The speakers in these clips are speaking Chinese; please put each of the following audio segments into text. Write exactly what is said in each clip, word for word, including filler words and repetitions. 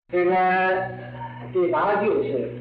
这个第八句是，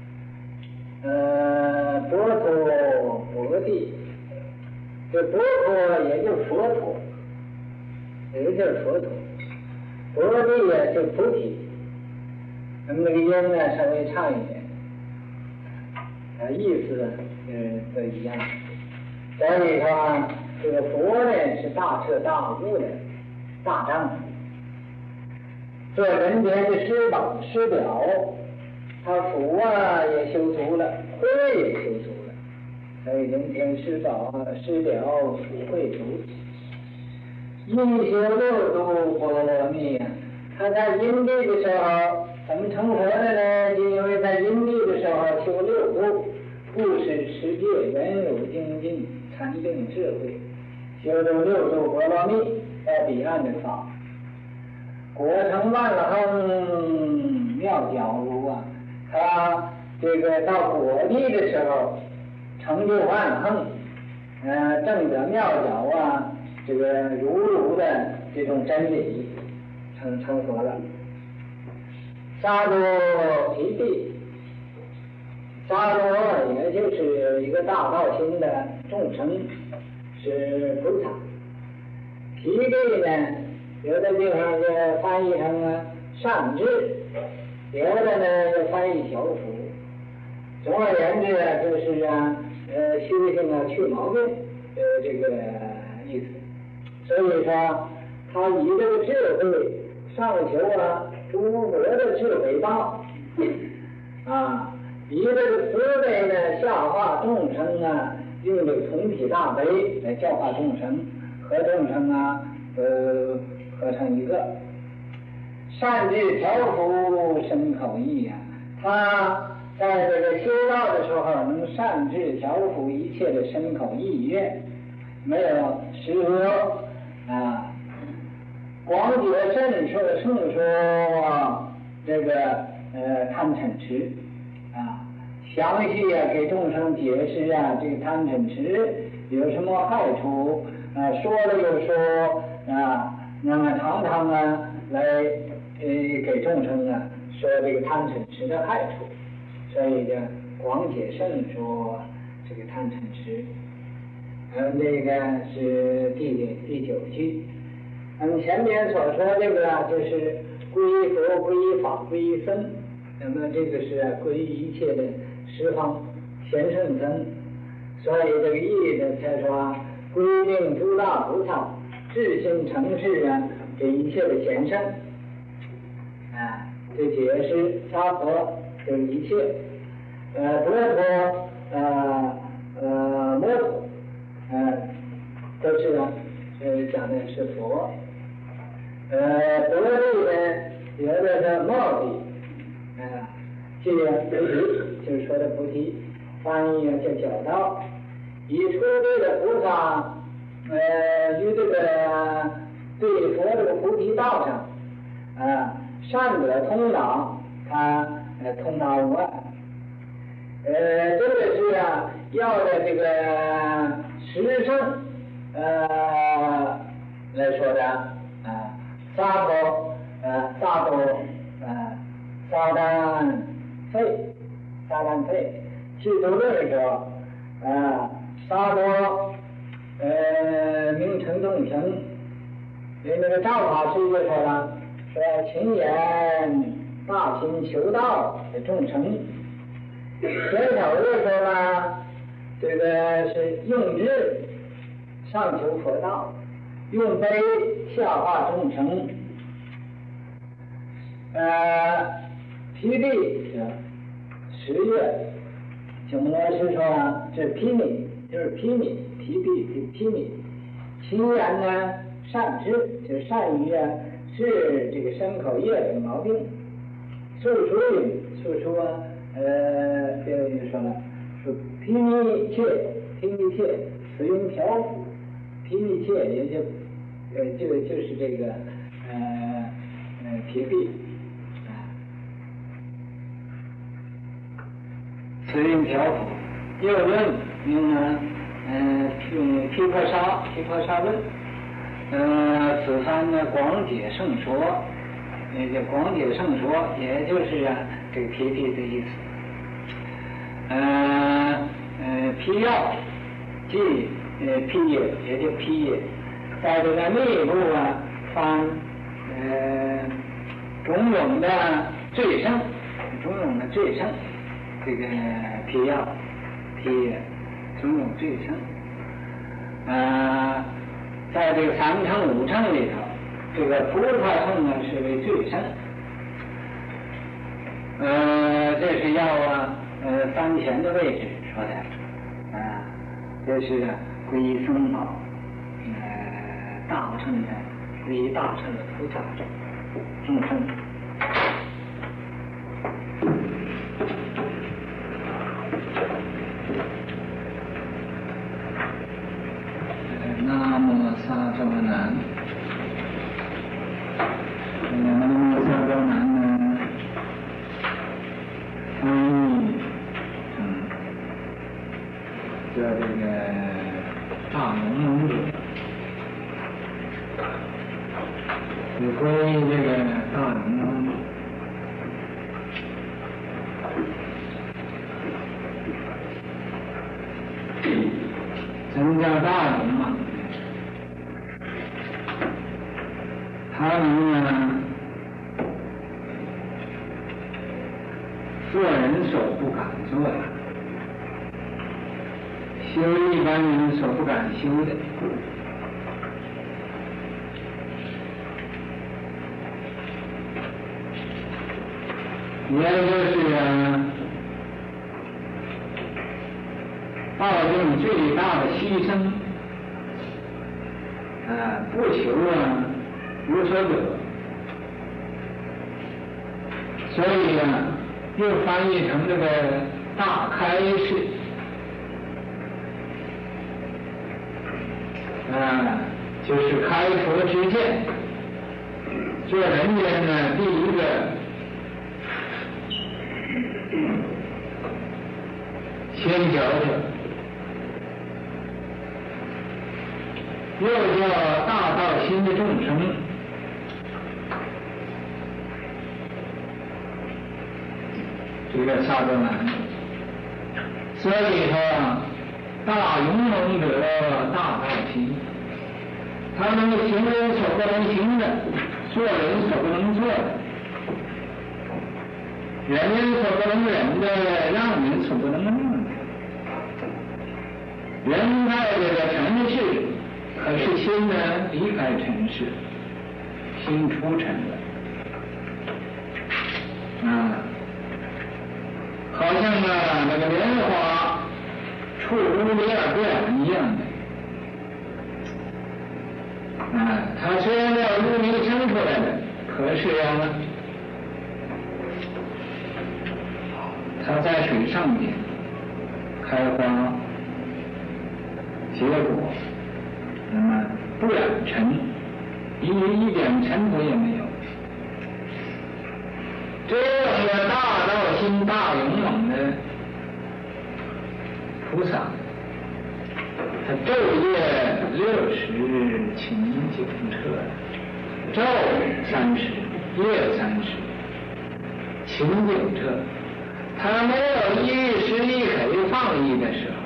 呃，佛陀佛地，这佛陀也就佛陀，也就是佛陀，佛地也就菩提，那么那个音呢稍微差一点，啊，意思呃都一样。所以说，这个佛呢是大彻大悟的大丈夫。做人间的师宝师表，他福啊也修足了，慧也修足了，所以人间师宝师表福慧足。一修六度波罗蜜啊，他在因地的时候怎么成佛的呢？就因为在因地的时候修六度，故使持戒圆融精进，禅定智慧，修这六度波罗蜜到彼岸的法。果成万恒妙觉如啊，他这个到果地的时候成就万恒，呃，证得妙觉啊，这个如如的这种真理，成成佛了。沙多提地，沙多也就是一个大道心的众生，是菩萨。提地呢，有的地方就翻译成啊善智，有的呢就翻译小福。总而言之啊，就是啊，呃，修行啊去毛病，呃，这个意思。所以说，他以这个智慧上求啊诸佛的智慧道，啊，以这个慈悲呢下化众生啊，用这个同体大悲来教化众生，和众生啊，呃。合成一个善智调伏身口意呀、啊，他在这个修道的时候能善智调伏一切的身口意愿，没有十恶啊，广解甚说圣说这个呃贪嗔痴啊，详细啊给众生解释啊这个贪嗔痴有什么害处啊，说了又说啊。那么常常啊，来呃给众生啊说这个贪嗔痴的害处，所以叫广解甚说这个贪嗔痴。嗯，这个是第第九句。嗯，前面所说这个啊，就是皈依佛、皈依法、皈依僧。那么这个是皈依一切的十方贤圣僧。所以这个意义呢，才说皈敬诸大菩萨。至心诚实啊，这一切的贤圣，啊，这解释沙婆就是一切，呃，佛陀，呃呃，摩陀，呃，都是啊，呃，讲的是佛，呃，佛地呢，有的是末地，啊，这个菩提就是说的菩提，翻译叫角道，以初地的菩萨。呃，与这个对佛这个菩提道上，啊，善者通达，他呃通达无碍。呃，这个是啊，要的这个十圣呃来说的啊，沙陀呃沙陀呃沙丹费沙丹费，去读论说啊沙陀。呃，名成众生，因为那个赵法师就说了，说勤言大行求道的众生，前头就说了，这个是用智上求佛道，用悲下化众生。呃，霹雳是十月，鸠摩师说啊，这霹雳就是霹雳。提地就批你，其言呢善知，就是善于啊治这个身口业的毛病。诉说语诉说啊，呃，这个就说了，说披密切，披密切，此用调伏，披密切也就呃就就是这个呃呃提地啊，此用调伏，又论用呢。嗯，用毗婆沙毗婆沙论，呃，此番呢广解圣说， 也就广解圣说，也就是啊这个皮皮的意思。呃呃，皮药即呃皮叶，也就皮叶，在这个内部啊放呃种种的罪生，种种的罪生，这个皮药皮叶种种罪生。呃，在这个三乘五乘里头，这个菩萨乘呢是为最胜。呃，这是要啊，呃，当前的位置说的，啊，这是皈依僧宝，呃，大乘的皈依大乘的菩萨众生。南无萨多南，南无萨多南呢，翻译嗯，叫这个大龙龙者，是归这个大龙龙者。什么叫大龙嘛？他们呢，做人所不敢做的，修一般人所不敢修的，也就是啊，抱用最大的牺牲，啊，不求啊无所得，所以啊，又翻译成这个大开示，啊，就是开佛之见。做人间呢，第一个先觉者，又叫大道心的众生。这个萨多南，所以说啊，大勇猛者大道心，他能够行人所不能行的，做人所不能做的，忍人所不能忍的，让人所不能让的。人在这个尘世，可是心呢离开尘世，心出尘了，啊。好像啊，那个莲花出污泥而不染一样的，啊，它虽然叫污泥生出来的，可是啊，它在水上面开花结果，那么不染尘，一一点尘土也没有。这样的大道心、大勇猛的菩萨，他昼夜六十勤警彻，昼三十，夜三十，勤警彻，他没有一时一刻放逸的时候，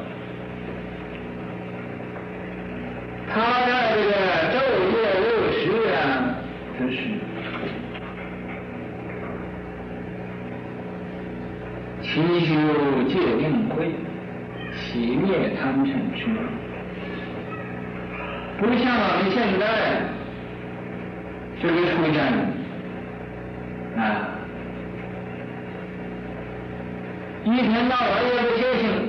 他在这个昼夜六十啊，他是勤修戒定慧，熄灭贪嗔痴，不像我们现在这个出家人啊，一天到晚也不修行，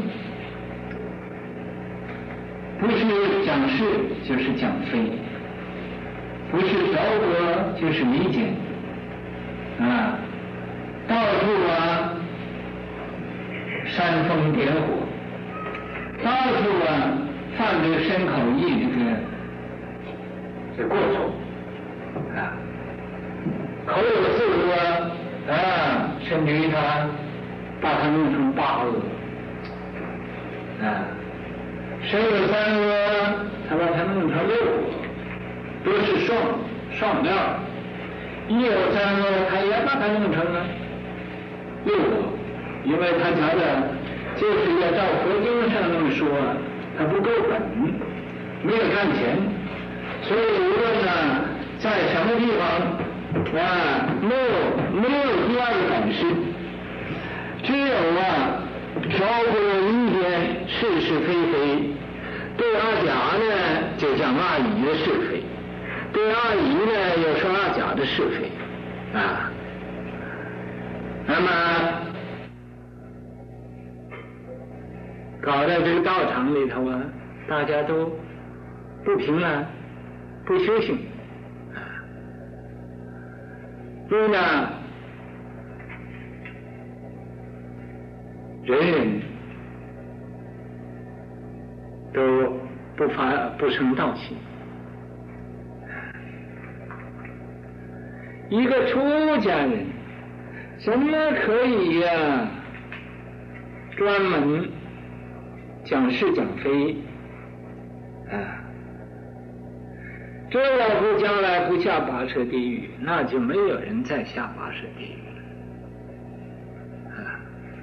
不是讲是就是讲非，不是着歌就是理解，啊，到处啊煽风点火，到处啊犯这个身口意这个这过错啊，口有四恶啊，甚至于他把它弄成八恶啊，身有三恶，他把它弄成六恶，都是双双料， 以后三个他也把它弄成了六个，因为他觉得就是要照佛经上那么说，他不够本，没有看钱，所以无论呢在什么地方啊，没有没有第二个本事，只有啊调过人间是是非非，对阿甲呢就讲阿乙的是非，对阿乙呢又说阿甲的是非啊。那么搞在这个道场里头啊，大家都不平安，不修行啊。因为呢，人人都不发不生道心。一个出家人怎么可以呀、啊、专门讲是讲非啊？这要不将来不下拔舌地狱，那就没有人再下拔舌地狱了啊！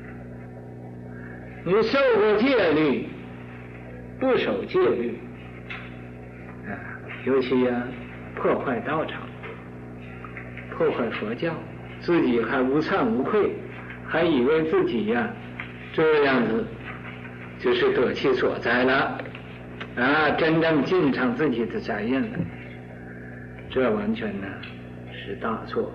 你受过戒律，不守戒律啊，尤其呀、啊、破坏道场，破坏佛教，自己还无惭无愧，还以为自己呀、啊、这样子就是得其所在了啊，真正尽上自己的责任了，这完全呢是大错。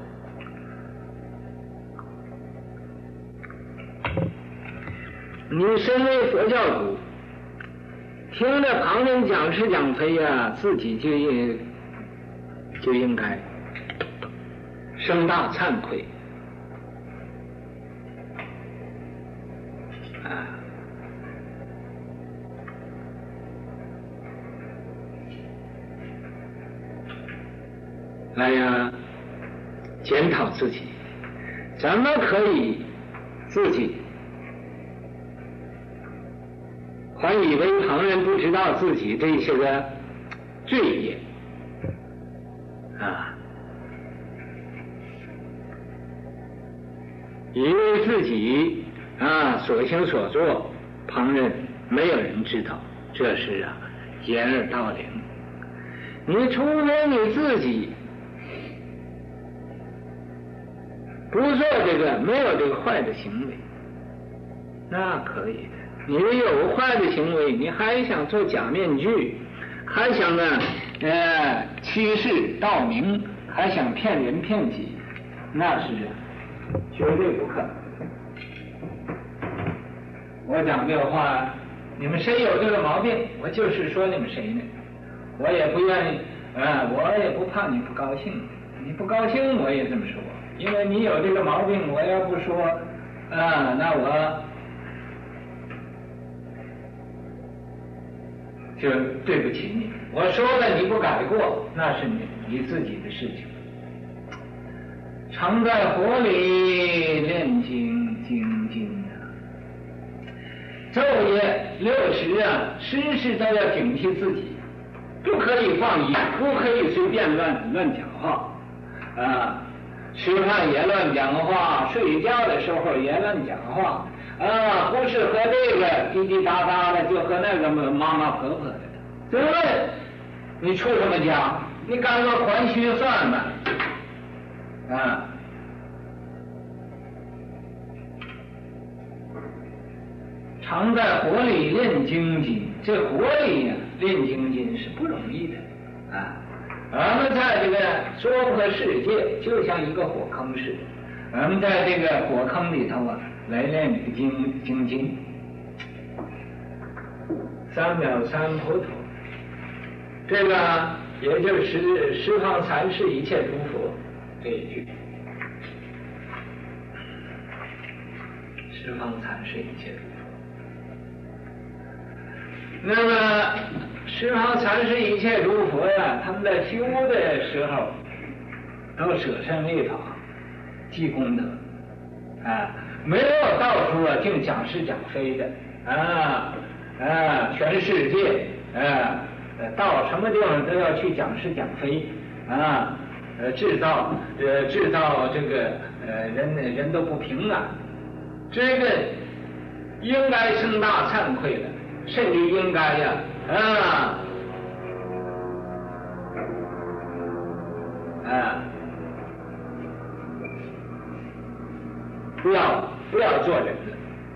你身为佛教徒，听着旁人讲是讲非呀、啊，自己就应就应该生大惭愧啊！来呀，检讨自己，怎么可以自己还以为旁人不知道自己这些个罪业啊？以为自己啊所行所做，旁人没有人知道，这是啊掩耳盗铃。你除非你自己不做这个，没有这个坏的行为，那可以的。你有坏的行为，你还想做假面具，还想呢呃欺世盗名，还想骗人骗己，那是绝对不可能。我讲这个话，你们谁有这个毛病，我就是说你们谁呢？我也不愿意啊、呃，我也不怕你不高兴，你不高兴我也这么说，因为你有这个毛病，我要不说啊、呃，那我就对不起你。我说了你不改过，那是你你自己的事情。常在火里炼精精进啊，昼夜六时啊，时时都要警惕自己，不可以放逸，不可以随便乱乱讲话啊！吃饭也乱讲话，睡觉的时候也乱讲话啊！不是和这个滴滴答答的，就和那个马马婆婆的。对不对？你出什么家？你干个还虚算吧啊！常在火里炼精金，这火里呀、啊、炼精金是不容易的啊。我们在这个娑婆世界就像一个火坑似的，我们在这个火坑里头啊来炼这个精精金。三藐三菩提，这个也就是十方三世一切诸佛这一句。十方三世一切诸佛。那么十方三世一切诸佛呀，他们在修的时候都舍身为法，积功德啊，没有到处啊净讲是讲非的啊啊，全世界啊到什么地方都要去讲是讲非啊呃制造呃制造这个呃人人都不平安，这个应该生大惭愧的，甚至应该呀啊啊不要不要做人了。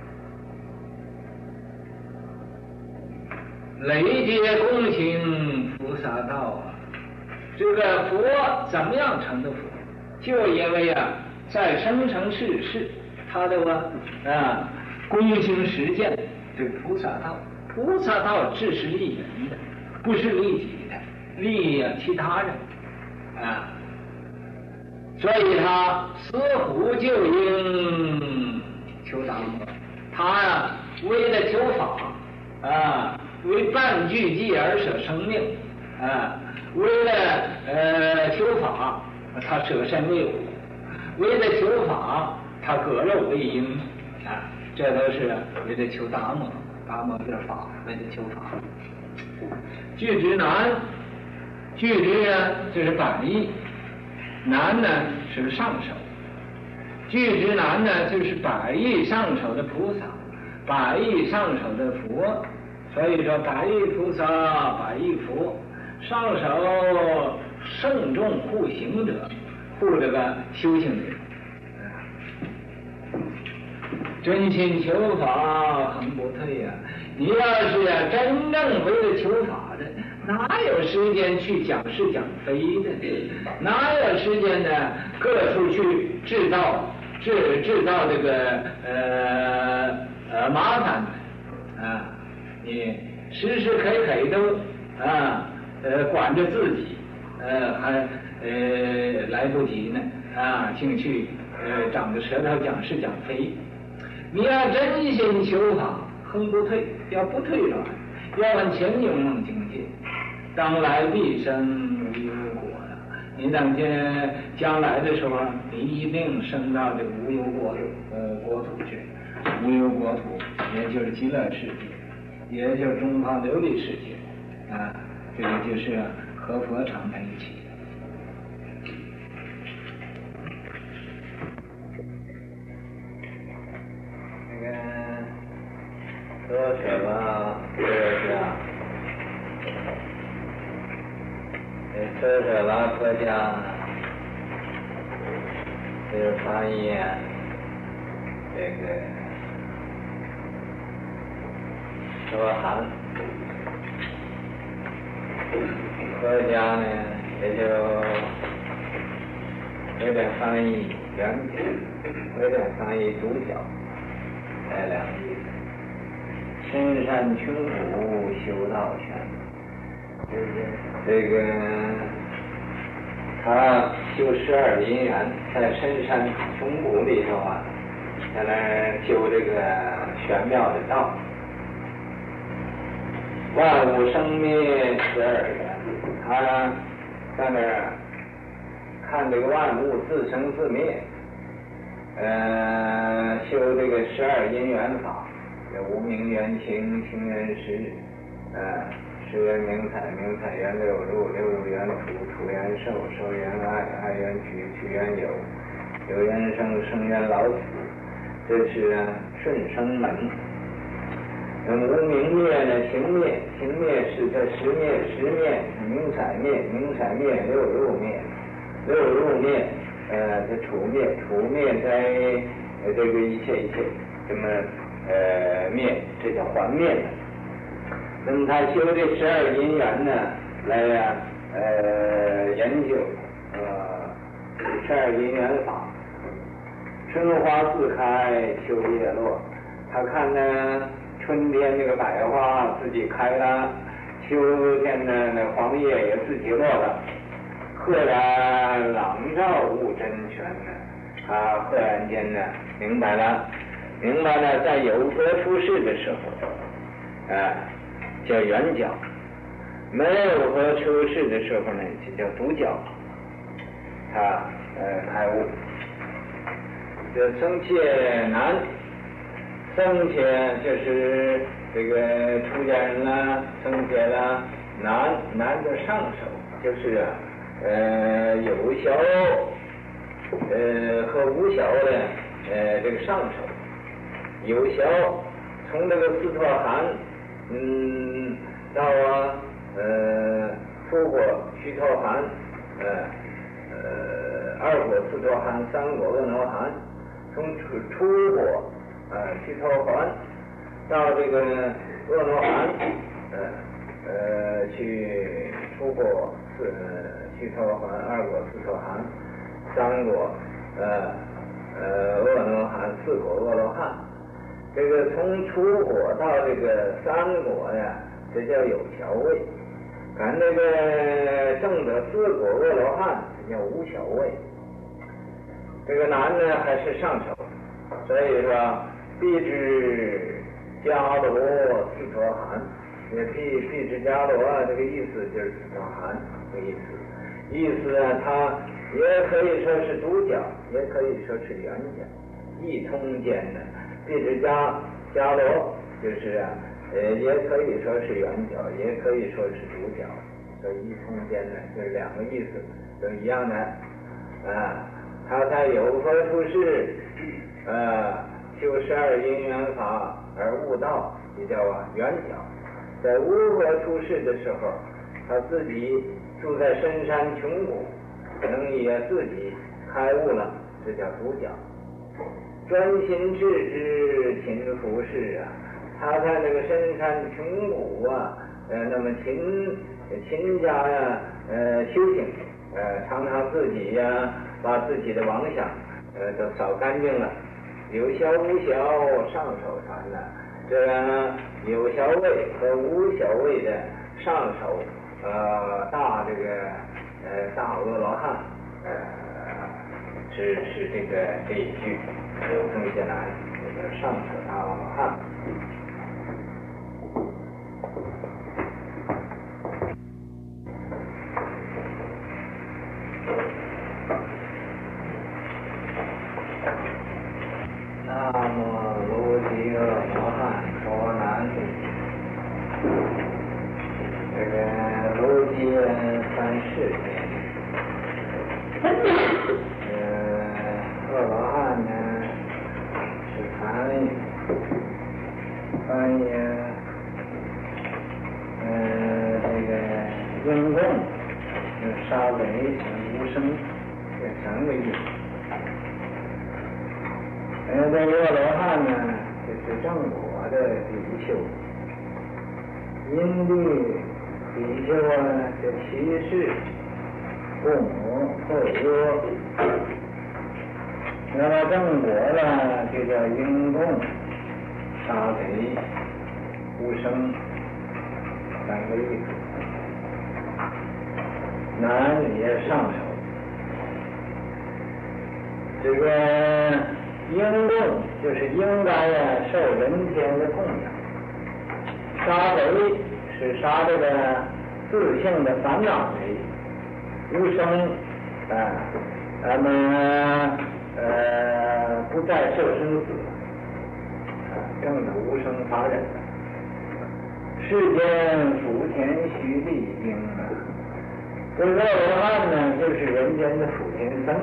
累劫恭行菩萨道啊，这个佛怎么样成的佛？就因为啊，在生生世世他的啊恭行实践这个菩萨道，菩萨道只是利人的，不是利己的，利其他人啊。所以他死虎救鹰求达摩，他呀、啊、为了求法啊。为半句偈而舍生命，啊，为了呃求法，他舍身为虎；为了求法，他割肉为鹰，啊，这都是为了求达摩。达摩就是法，为了求法。具之难，具之呢就是本意，难呢是上手。具之难呢就是百亿上手的菩萨，百亿上手的佛。所以说，百亿菩萨、百亿佛，上手慎重护行者，护这个修行者。真心求法恒不退呀、啊！你要是呀、啊、真正为了求法的，哪有时间去讲是讲非的？哪有时间呢？各处去制造制制造这个呃呃麻烦啊！你时时刻刻都啊呃管着自己，呃还呃来不及呢啊，竟去呃长着舌头讲是讲非。你要真心求法，恒不退，要不退转，要往前勇猛境界，当来必生无忧国呀！你等见将来的时候，你一定升到这个无忧国呃国土去，无忧国土也就是极乐世界。也就是中方琉璃世界啊，这个就是和佛常在一起的。 那个说什么科家？这说什么科家？这个翻译啊，这个。说韩科家呢，也就有点翻译原点，有点翻译主角，来两个意思。深山穷谷修道全，这个他修十二因缘，在深山穷谷里头啊，在那修这个玄妙的道。万物生灭十二缘，他在那儿看这个万物自生自灭，呃，修这个十二因缘法，这无名缘情，情缘识，呃，识缘名彩，名彩缘六入，六入缘处，处缘受，受缘爱，爱缘取，取缘有，有缘生，生缘老死，这是顺生门。那么无明灭呢？情灭，情灭是这十灭，十灭名彩灭，名彩灭六入灭，六入灭，呃，这处灭，处灭在呃这个一切一切，这么呃灭，这叫还灭的。那么他修这十二因缘呢，来呀呃研究呃十二因缘法，春花自开，秋叶落，他看呢。春天那个百花自己开了，秋天呢那黄叶也自己落了，赫然朗照悟真全呢，他赫然间呢明白了，明白了，在有佛出世的时候，啊，叫圆角；没有佛出世的时候呢，就叫独角。他呃开悟，这僧切难。僧切就是这个出家人啦，僧切啦，难难的上手，就是啊， 呃有效呃和无效的呃这个上首。有效从这个斯陀含嗯到啊呃初果须陀含呃呃二果斯陀含三果阿罗汉，从初初果呃须陀含到这个阿罗汉呃呃去初果四须陀含二果斯陀含三果呃呃阿罗汉四果阿罗汉。这个从初果到这个三果呀，这叫有效位；赶这个正的四果阿罗汉，这叫无效位。这个难呢还是上首，所以说必知迦罗斯陀含，也必必知迦罗这个意思就是斯陀含这个意思。意思啊，它也可以说是独角，也可以说是圆角，一通间的。必知迦迦罗就是啊，呃，也可以说是圆角，也可以说是独角，所以一通间呢，就是两个意思都一样的啊。他在有佛出世，呃，修十二因缘法而悟道，也叫啊圆角。在无佛出世的时候，他自己住在深山穷谷，能也自己开悟了，这叫独角。专心致志勤拂拭啊，他在那个深山穷谷啊，呃，那么勤勤加呀，呃，修行，呃，常常自己呀、啊，把自己的妄想，呃，都扫干净了，有效无效上手传呢。这个有效位和无效位的上手，呃，大这个呃大阿罗汉，呃，是是这个这一句。有这么些难，这个上手大阿罗汉。南无卢吉阿罗汉说难。这个卢吉三世天，呃，阿罗汉呢？翻译，翻译，呃，这个应供，沙雷无声，这三个意思。呃，这个阿罗汉呢，就是正果的比丘，因地比丘啊，这七世，父母后阿。那么正果呢，就叫应供、沙贼、无声三个意思。南也上手。这个应供就是应该呀受人间的供养。沙贼是杀这个自性的烦恼贼。无声啊，那么。呃，不再受生死，啊，正的无生法忍。世间福田须历经啊，这个阿罗汉呢，就是人间的福田僧，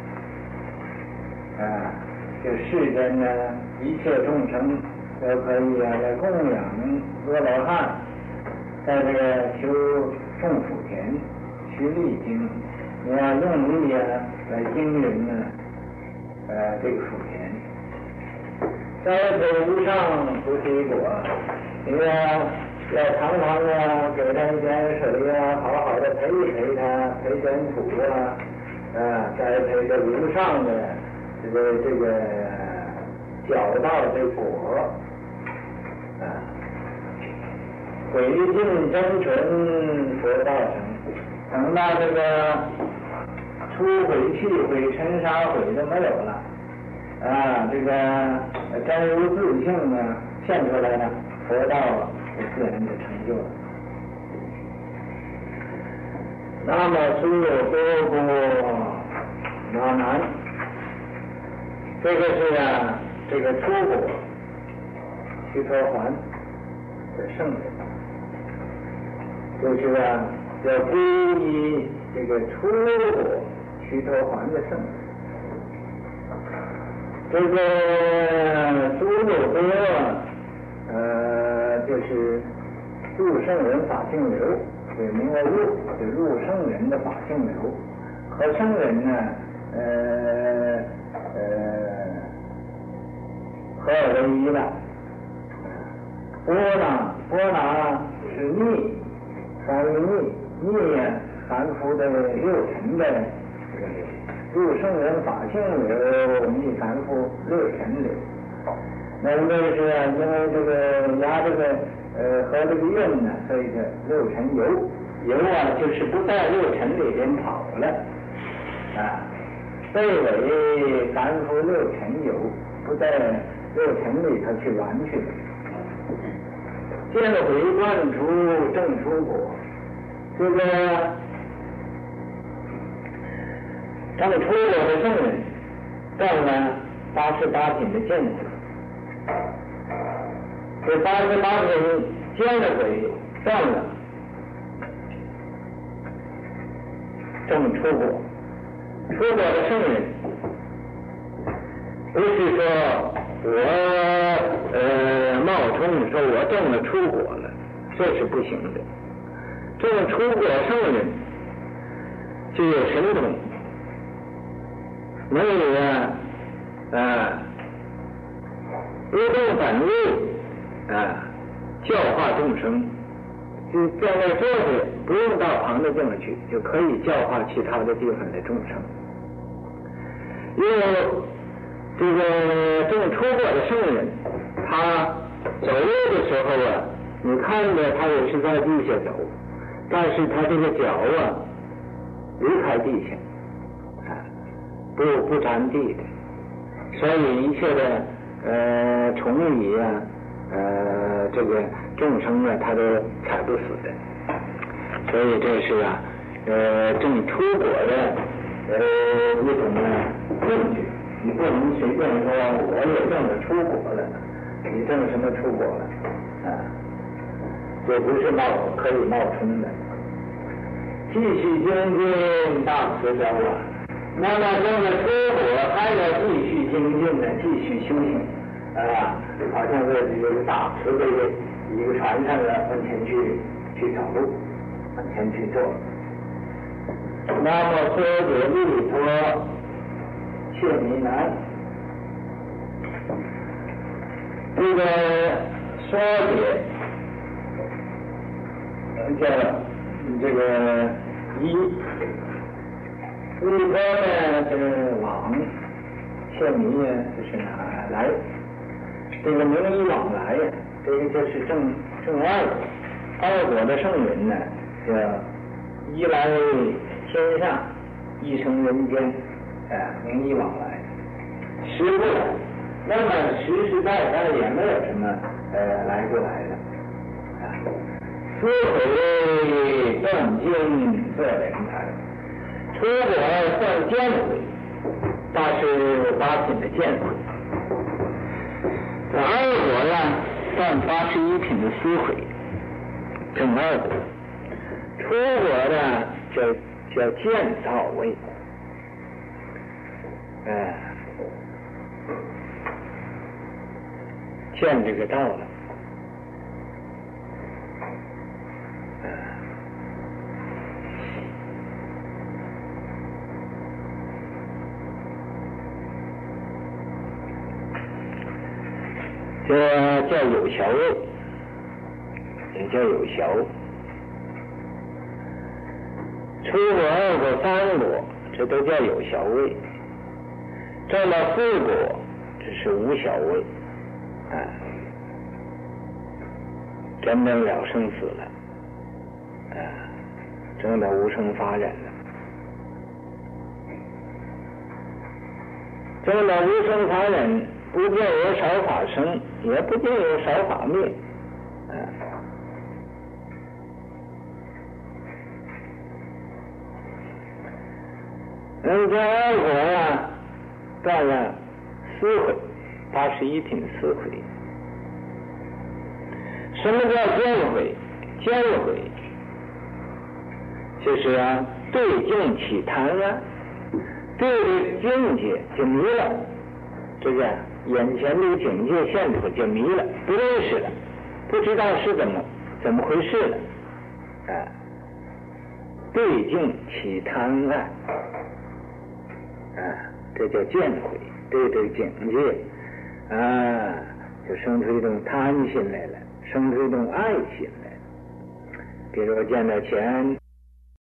啊，就世间呢一切众生都可以啊来供养阿罗汉，在这个修种福田须历经，你要用力啊来经营呢。呃，这个福田，再者无上菩提果，你要要常常啊给他一点水啊，好好的培一培他，培点土啊，啊，栽培这无上的这个这个角道的果，啊，毁尽真纯佛道成，等到这个。出毁气毁尘沙毁都没有了，啊，这个真如自性呢现出来了，佛道就自然就成就了。那么苏多波那南，这个是啊，这个出果须陀洹的圣人，就是啊，要皈依这个出果须陀洹的圣人。这个诸有多，呃，就是入圣人法性流，对，名为入，就入圣人的法性流。和圣人呢，呃呃，合而为一了。波呢，波呢是逆，翻译逆，逆呀，凡夫的六尘的这个流。入圣人法性流，逆凡夫六尘流。那么这是因为这个压这个呃和这个运呢，所以这六尘游游啊，就是不在六尘里边跑了啊，被为凡夫六尘游，不在六尘里头去玩去了。见回观出正出果，这个正出果的圣人到了八十八品的见回，这八十八品见了回到了正出果。出果的圣人不是说我呃冒充说我证了出果了，这是不行的。这个出果圣人就有神通，能有啊啊不动本位啊教化众生，就在那坐着，不用到旁的地方去，就可以教化其他的地方的众生。因为这个正出果的圣人，他走路的时候啊，你看着他也是在地下走，但是他这个脚啊离开地下，啊，不不沾地的，所以一切的呃虫蚁啊，呃这个众生啊，他都踩不死的。所以这是啊，呃正出果的呃一种呢证据。你不能随便说我也证了出果了，你证什么出果了啊？这不是冒可以冒充的。继续精进大慈悲啊！那么证了出果，还要继续精进呢，继续修行啊！好像是这个大慈悲的一个船上啊，往前去去走路，往前去做。那么说解利托。切弥难，这个说解叫这个一，利托呢是往，切弥呢就是哪来，这个名义往来呀，这个就是正正二果，二果的圣人呢叫一来天上，一生人间。啊，名义往来，实不来，那么实实在在也没有什么呃来不来的啊。说回断经做人才，出果算见回，八十八品的见回。这二果呢，算八十一品的思回，正二果。出果呢，叫叫见到位。哎，见这个道了，哎，这叫有效位，也叫有效。出果、二果、三果，这都叫有效位。证到四果，这是无效位，啊，真正了生死了，啊，证到无生法忍了，证到无生法忍，不见有少法生，也不见有少法灭，啊，那这二果呀。断了思悔，八十一品思悔。什么叫见悔？见悔就是啊， 对境起贪爱，对境界就迷了，这个眼前的境界现出就迷了，不认识了，不知道是怎么怎么回事了，啊，对境起贪爱，啊，这叫见慧，对这个境界，啊，就生出一种贪心来了，生出一种爱心来了。比如见到钱